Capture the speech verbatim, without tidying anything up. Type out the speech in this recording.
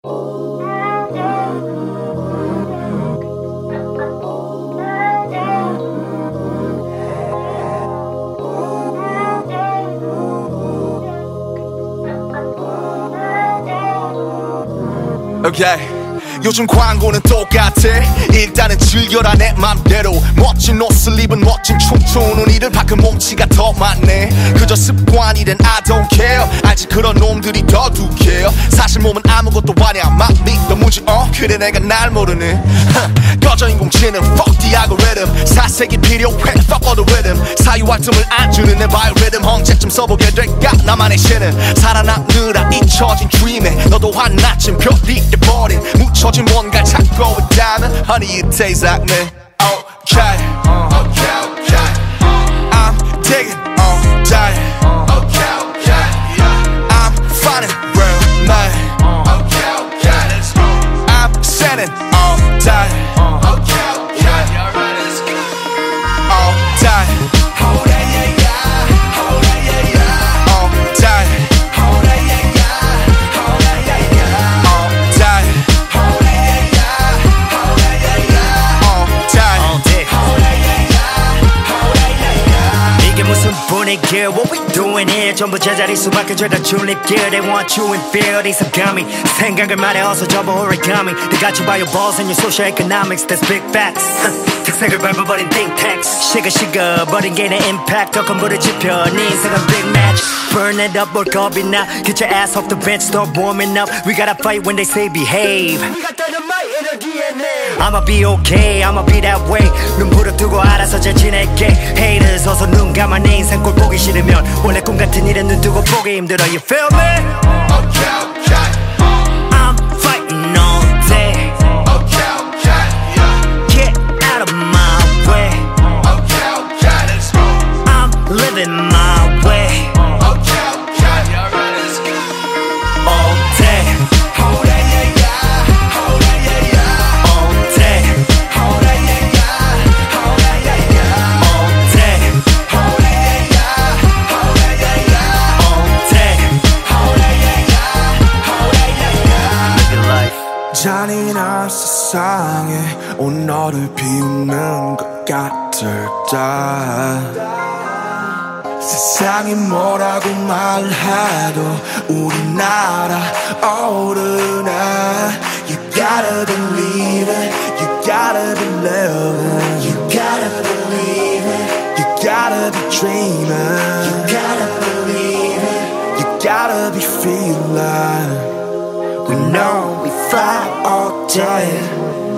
Okay. 요즘 광고는 똑같아. 일단은 즐겨라 내 맘대로. 멋진 옷을 입은 멋진 춤추는 이들 밖은 몸치가 더 많네. 그저 습관이든 I don't care. 알지 그런 놈들이 더 두께요. 사실 몸은 아무것도 아니야. 막 믿어무지 어 그래 내가 날 모르는 꺼져 인공지능 fuck the algorithm. 사색이 필요해 fuck all the rhythm. 사유활동을 안 주는 내 바이오리듬 언제쯤 써보게 될까 나만의 신은. 살아남느라 잊혀진 dream에 너도 한낱쯤 별이 돼버린 묻혀 뭔가를 찾고 있다면 Honey it tastes like me. Okay, okay, okay. I'm digging all day. Okay, okay, yeah. I'm finding real me. Okay, okay, let's go. I'm sending all day. Okay, okay, let's go. All day. Oh yeah, yeah, yeah. Oh yeah, yeah, yeah. All day. Oh yeah, yeah, yeah. Oh yeah, yeah, yeah. All day. 분위기 what we doing here 전부 제자리 수밖에 죄다 줄리길 They want you in fear 이 습감이 생각을 말해 어서 접어 origami They got you by your balls and your social economics That's big facts 특색을 밟아버린 think tanks 식어 식어 버린 개인의 impact 더 큰 불을 지펴 네 인생은 big match Burn it up 뭘 겁이 나 Get your ass off the bench start warming up We gotta fight when they say behave We got dynamite in our D N A I'ma be okay I'ma be that way 눈부릅 두고 알아서 잘 지낼게 Haters 어서 눈 감아 내 인생 꼴 보기 싫으면 원래 꿈 같은 일은 눈 뜨고 보기 힘들어 You feel me? Okay, okay. I'm fighting all day Okay, okay, yeah. Get out of my way Okay, okay, let's go. I'm living my way Okay, okay, alright, let's go. all day Oh yeah, yeah, yeah. Oh yeah, yeah, yeah. all day Oh yeah, yeah, yeah. Oh yeah, yeah, yeah. all day Oh yeah, yeah, yeah. Oh yeah, yeah, yeah. all day Oh yeah, yeah, yeah. Oh yeah, yeah, yeah. Live your life 잔인한 세상에 온 너를 비우는 것 같을까 세상이 뭐라고 말해도 우리나라 어른아 You gotta believe it You gotta believe it You gotta believe it You gotta be dreaming You gotta believe it You gotta be feeling We know we fly all day